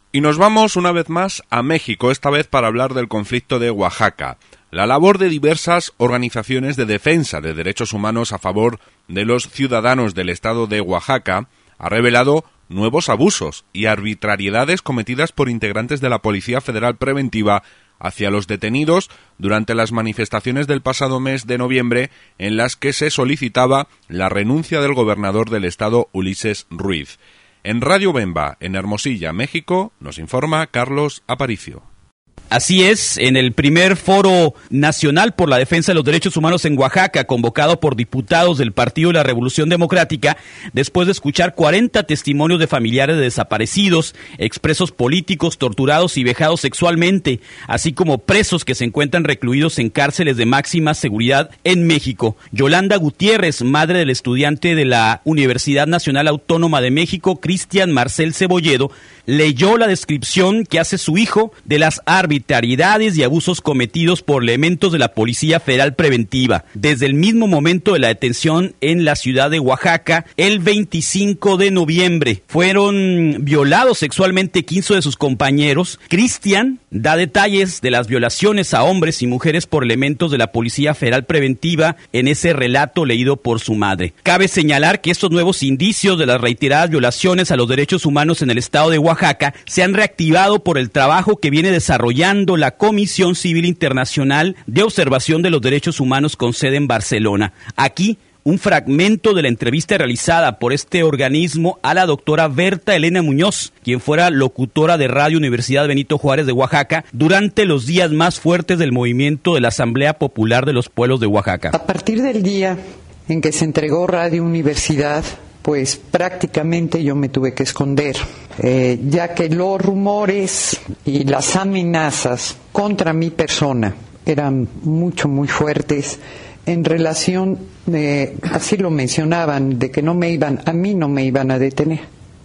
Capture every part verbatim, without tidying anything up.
Y nos vamos una vez más a México, esta vez para hablar del conflicto de Oaxaca. La labor de diversas organizaciones de defensa de derechos humanos a favor de los ciudadanos del estado de Oaxaca ha revelado nuevos abusos y arbitrariedades cometidas por integrantes de la Policía Federal Preventiva hacia los detenidos durante las manifestaciones del pasado mes de noviembre en las que se solicitaba la renuncia del gobernador del estado, Ulises Ruiz. En Radio Bemba, en Hermosilla, México, nos informa Carlos Aparicio. Así es, en el primer Foro Nacional por la Defensa de los Derechos Humanos en Oaxaca, convocado por diputados del Partido de la Revolución Democrática, después de escuchar cuarenta testimonios de familiares de desaparecidos, expresos políticos, torturados y vejados sexualmente, así como presos que se encuentran recluidos en cárceles de máxima seguridad en México. Yolanda Gutiérrez, madre del estudiante de la Universidad Nacional Autónoma de México, Cristian Marcel Cebolledo, leyó la descripción que hace su hijo de las arbitrariedades y abusos cometidos por elementos de la Policía Federal Preventiva desde el mismo momento de la detención en la ciudad de Oaxaca el veinticinco de noviembre. Fueron violados sexualmente quince de sus compañeros. Cristian da detalles de las violaciones a hombres y mujeres por elementos de la Policía Federal Preventiva en ese relato leído por su madre. Cabe señalar que estos nuevos indicios de las reiteradas violaciones a los derechos humanos en el estado de Oaxaca se han reactivado por el trabajo que viene desarrollando la Comisión Civil Internacional de Observación de los Derechos Humanos con sede en Barcelona. Aquí, un fragmento de la entrevista realizada por este organismo a la doctora Berta Elena Muñoz, quien fuera locutora de Radio Universidad Benito Juárez de Oaxaca durante los días más fuertes del movimiento de la Asamblea Popular de los Pueblos de Oaxaca. A partir del día en que se entregó Radio Universidad, pues prácticamente yo me tuve que esconder, eh, ya que los rumores y las amenazas contra mi persona eran mucho, muy fuertes en relación, de, así lo mencionaban, de que no me iban, a mí no me iban a detener.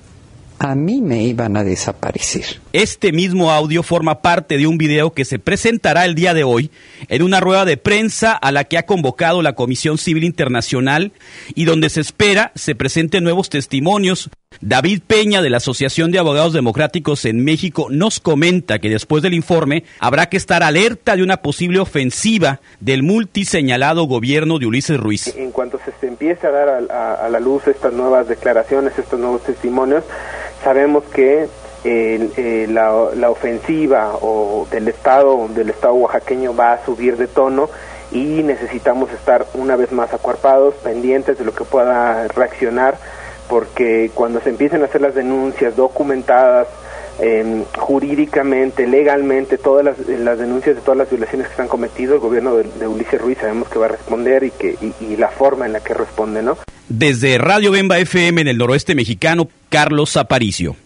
A mí me iban a desaparecer. Este mismo audio forma parte de un video que se presentará el día de hoy en una rueda de prensa a la que ha convocado la Comisión Civil Internacional y donde se espera se presenten nuevos testimonios. David Peña, de la Asociación de Abogados Democráticos en México, nos comenta que después del informe habrá que estar alerta de una posible ofensiva del multiseñalado gobierno de Ulises Ruiz. En cuanto se, se empiece a dar a, a, a la luz estas nuevas declaraciones, estos nuevos testimonios, sabemos que eh, eh, la, la ofensiva o del Estado, del Estado oaxaqueño va a subir de tono y necesitamos estar una vez más acuerpados, pendientes de lo que pueda reaccionar, porque cuando se empiecen a hacer las denuncias documentadas eh, jurídicamente, legalmente, todas las, las denuncias de todas las violaciones que se han cometido, el gobierno de, de Ulises Ruiz sabemos que va a responder y que y, y la forma en la que responde, ¿no? Desde Radio Bemba F M en el noroeste mexicano, Carlos Aparicio.